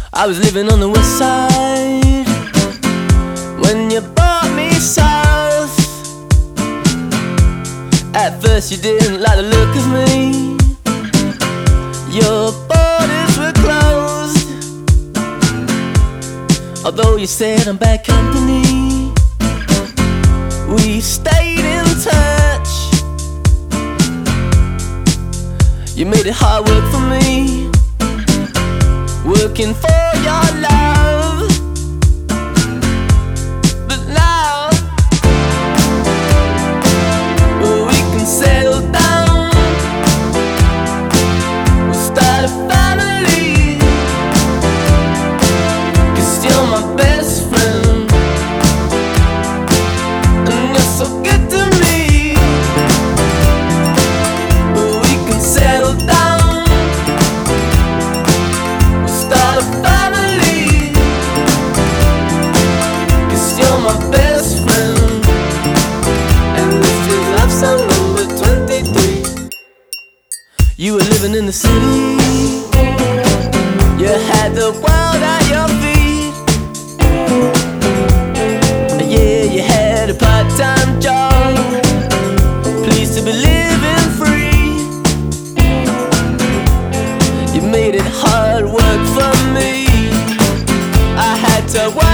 I was living on the west side when you brought me south. At first you didn't like the look of me. Your borders were closed, although you said I'm bad company. We stayed in touch. You made it hard work for me, working for your love. But now we can settle down, we'll start a family, 'cause you're my best friend, and you're so good to me. We can settle down, we'll start a family, 'cause you're my best friend. And this is love song number 23. You were living in the city, you had the world at your feet. Yeah, you had a part-time job, pleased to be living free. You made it hard work for me, I had to work